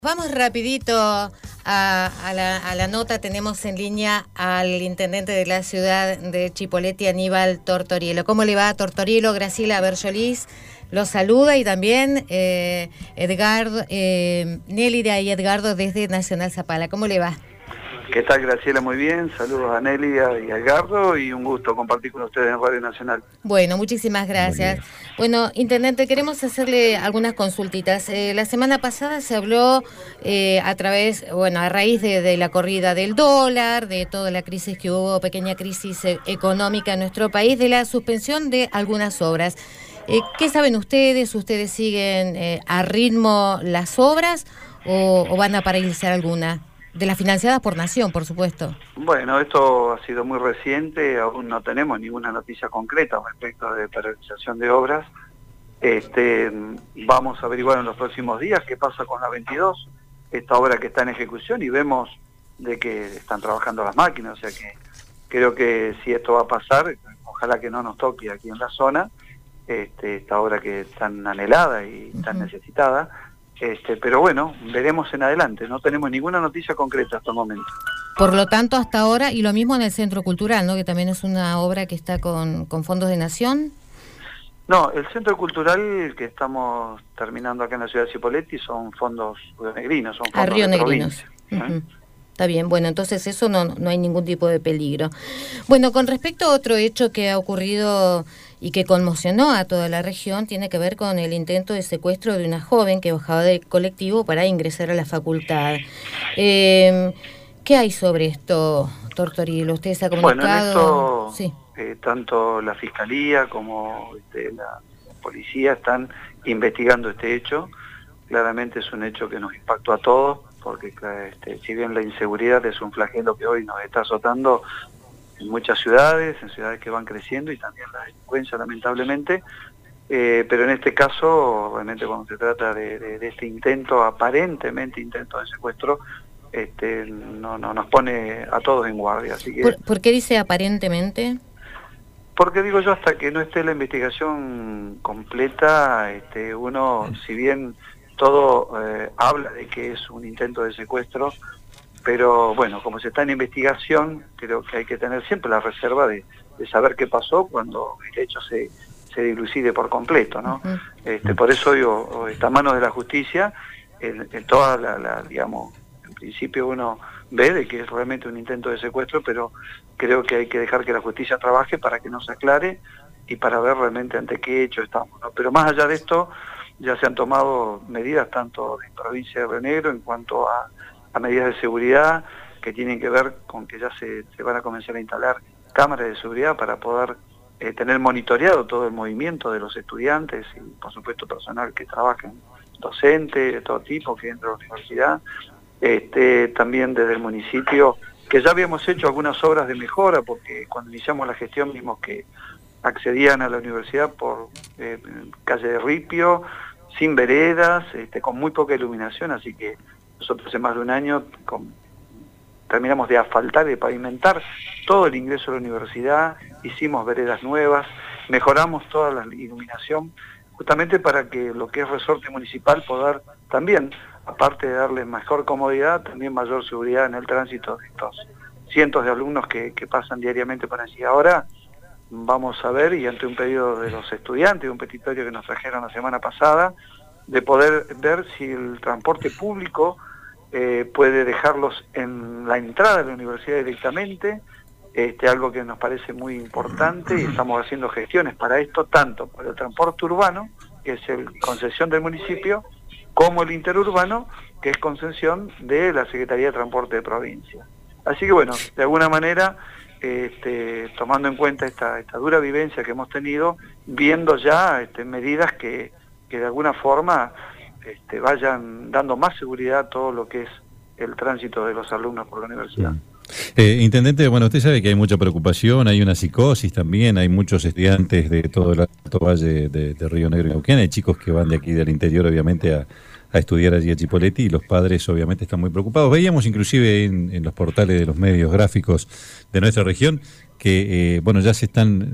Vamos rapidito a la nota. Tenemos en línea al intendente de la ciudad de Chipoleti, Aníbal Tortorielo. ¿Cómo le va, Tortorielo? Graciela Berjolís lo saluda, y también Edgardo, Nélida y Edgardo desde Nacional Zapala. ¿Cómo le va? ¿Qué tal, Graciela? Muy bien. Saludos a Nélida y a Edgardo, y un gusto compartir con ustedes en Radio Nacional. Bueno, muchísimas gracias. Bueno, intendente, queremos hacerle algunas consultitas. La semana pasada se habló a raíz de la corrida del dólar, de toda la crisis que hubo, pequeña crisis económica en nuestro país, de la suspensión de algunas obras. ¿Qué saben ustedes? ¿Ustedes siguen a ritmo las obras o van a paralizar alguna? De las financiadas por Nación, por supuesto. Bueno, esto ha sido muy reciente, aún no tenemos ninguna noticia concreta respecto de paralización de obras. Vamos a averiguar en los próximos días qué pasa con la 22, esta obra que está en ejecución, y vemos de que están trabajando las máquinas, o sea que creo que si esto va a pasar, ojalá que no nos toque aquí en la zona, esta obra que es tan anhelada y tan necesitada. Pero bueno, veremos en adelante. No tenemos ninguna noticia concreta hasta el momento. Por lo tanto, hasta ahora, y lo mismo en el Centro Cultural, ¿no? Que también es una obra que está con fondos de Nación. No, el Centro Cultural que estamos terminando acá en la ciudad de Chipoleti son fondos rionegrinos, son fondos de provincia. Está bien, bueno, entonces eso no hay ningún tipo de peligro. Bueno, con respecto a otro hecho que ha ocurrido y que conmocionó a toda la región, tiene que ver con el intento de secuestro de una joven que bajaba del colectivo para ingresar a la facultad. ¿Qué hay sobre esto, Tortorielo? ¿Usted se ha comunicado? Bueno, en esto, tanto la Fiscalía como la Policía están investigando este hecho. Claramente es un hecho que nos impactó a todos, porque si bien la inseguridad es un flagelo que hoy nos está azotando en muchas ciudades, en ciudades que van creciendo, y también la delincuencia, lamentablemente, pero en este caso, obviamente cuando se trata de este intento, aparentemente intento de secuestro, no nos pone a todos en guardia. Así que, ¿Por qué dice aparentemente? Porque digo yo, hasta que no esté la investigación completa, uno, si bien todo habla de que es un intento de secuestro, pero bueno, como se está en investigación, creo que hay que tener siempre la reserva de saber qué pasó cuando el hecho se dilucide por completo, ¿no? Por eso digo, está a manos de la justicia, en toda digamos, en principio uno ve de que es realmente un intento de secuestro, pero creo que hay que dejar que la justicia trabaje para que nos aclare y para ver realmente ante qué hecho estamos, ¿no? Pero más allá de esto, ya se han tomado medidas tanto en provincia de Río Negro en cuanto a medidas de seguridad que tienen que ver con que ya se van a comenzar a instalar cámaras de seguridad para poder tener monitoreado todo el movimiento de los estudiantes y por supuesto personal que trabaja, docentes de todo tipo que entra a la universidad. También desde el municipio, que ya habíamos hecho algunas obras de mejora, porque cuando iniciamos la gestión vimos que accedían a la universidad por calle de Ripio, sin veredas, con muy poca iluminación, así que nosotros hace más de un año terminamos de asfaltar y de pavimentar todo el ingreso a la universidad, hicimos veredas nuevas, mejoramos toda la iluminación, justamente para que lo que es resorte municipal poder también, aparte de darle mejor comodidad, también mayor seguridad en el tránsito de estos cientos de alumnos que pasan diariamente por allí. Ahora vamos a ver, y ante un pedido de los estudiantes, un petitorio que nos trajeron la semana pasada, de poder ver si el transporte público puede dejarlos en la entrada de la universidad directamente, algo que nos parece muy importante, y estamos haciendo gestiones para esto, tanto para el transporte urbano, que es concesión del municipio, como el interurbano, que es concesión de la Secretaría de Transporte de Provincia. Así que bueno, de alguna manera, tomando en cuenta esta dura vivencia que hemos tenido, viendo ya medidas que de alguna forma vayan dando más seguridad a todo lo que es el tránsito de los alumnos por la universidad. Intendente, bueno, usted sabe que hay mucha preocupación, hay una psicosis también, hay muchos estudiantes de todo el Alto Valle de Río Negro y Neuquén, hay chicos que van de aquí del interior obviamente a estudiar allí a Chipoleti, y los padres obviamente están muy preocupados. Veíamos inclusive en los portales de los medios gráficos de nuestra región que bueno, ya se están,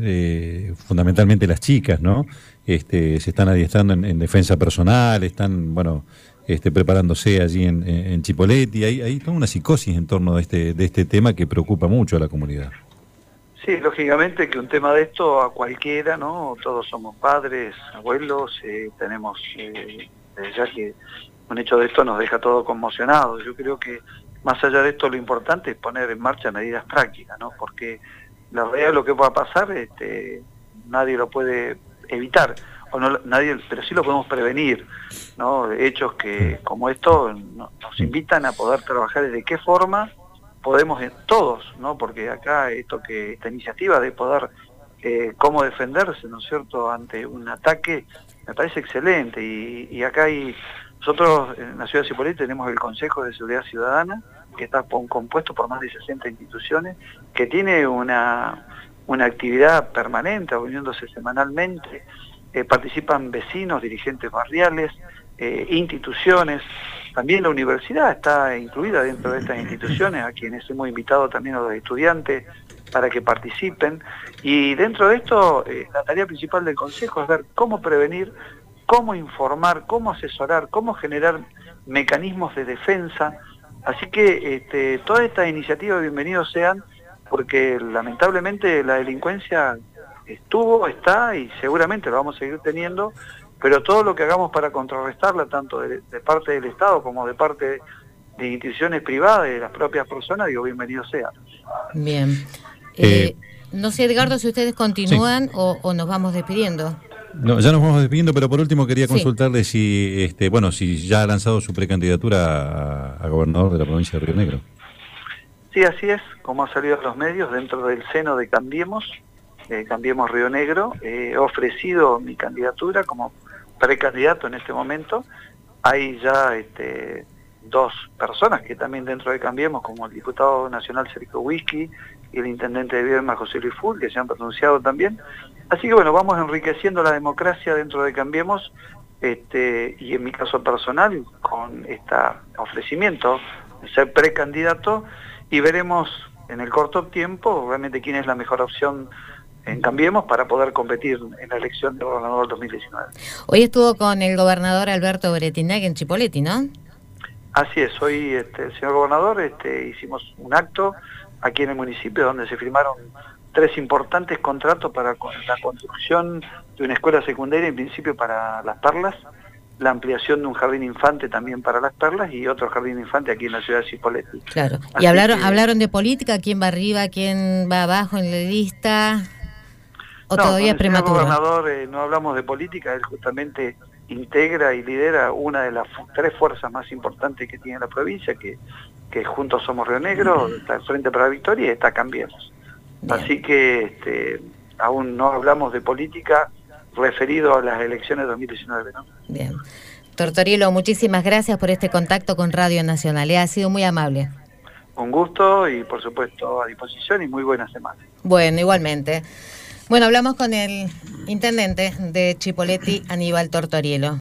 fundamentalmente las chicas, ¿no? Se están adiestrando en defensa personal, están, bueno, preparándose allí en Chipoleti. Hay toda una psicosis en torno de este tema que preocupa mucho a la comunidad. Sí, lógicamente que un tema de esto a cualquiera, ¿no? Todos somos padres, abuelos, tenemos, ya que un hecho de esto nos deja todo conmocionados. Yo creo que más allá de esto lo importante es poner en marcha medidas prácticas, ¿no? Porque la realidad de lo que va a pasar, nadie lo puede evitar, o no, nadie, pero sí lo podemos prevenir, ¿no? Hechos que como esto nos invitan a poder trabajar de qué forma podemos todos, ¿no? Porque acá esta iniciativa de poder cómo defenderse, ¿no es cierto?, ante un ataque, me parece excelente. Y acá nosotros en la ciudad de Cipolletti tenemos el Consejo de Seguridad Ciudadana, que está compuesto por más de 60 instituciones, que tiene una actividad permanente, reuniéndose semanalmente, participan vecinos, dirigentes barriales, instituciones. También la universidad está incluida dentro de estas instituciones, a quienes hemos invitado también a los estudiantes para que participen. Y dentro de esto, la tarea principal del Consejo es ver cómo prevenir, cómo informar, cómo asesorar, cómo generar mecanismos de defensa. Así que todas estas iniciativas bienvenidos sean, porque lamentablemente la delincuencia está y seguramente lo vamos a seguir teniendo, pero todo lo que hagamos para contrarrestarla, tanto de parte del Estado como de parte de instituciones privadas, de las propias personas, digo, bienvenido sea. Bien. No sé, Edgardo, si ustedes continúan sí. o nos vamos despidiendo. No, ya nos vamos despidiendo, pero por último quería consultarle si si ya ha lanzado su precandidatura a gobernador de la provincia de Río Negro. Sí, así es, como ha salido en los medios, dentro del seno de Cambiemos Río Negro, he ofrecido mi candidatura como precandidato en este momento. Hay ya dos personas que también dentro de Cambiemos, como el diputado nacional Sergio Whisky y el intendente de Viedma José Luis Full, que se han pronunciado también. Así que bueno, vamos enriqueciendo la democracia dentro de Cambiemos, y en mi caso personal, con este ofrecimiento de ser precandidato, y veremos en el corto tiempo realmente quién es la mejor opción en Cambiemos para poder competir en la elección de gobernador del 2019. Hoy estuvo con el gobernador Alberto Bretinag en Chipolletti, ¿no? Así es, hoy el señor gobernador hicimos un acto aquí en el municipio donde se firmaron 3 importantes contratos para la construcción de una escuela secundaria, en principio para Las Perlas, la ampliación de un jardín infante también para Las Perlas y otro jardín infante aquí en la ciudad de Cipolletti. Claro. ¿Y hablaron de política? ¿Quién va arriba, quién va abajo en la lista? ¿O no, todavía es prematuro? Señor gobernador, no hablamos de política, él justamente integra y lidera una de las 3 fuerzas más importantes que tiene la provincia, que Juntos Somos Río Negro, está el Frente para la Victoria y está Cambiemos. Bien. Así que aún no hablamos de política referido a las elecciones de 2019, ¿no? Bien. Tortorielo, muchísimas gracias por este contacto con Radio Nacional. Ha sido muy amable. Un gusto y por supuesto a disposición y muy buena semana. Bueno, igualmente. Bueno, hablamos con el intendente de Chipolletti, Aníbal Tortorielo.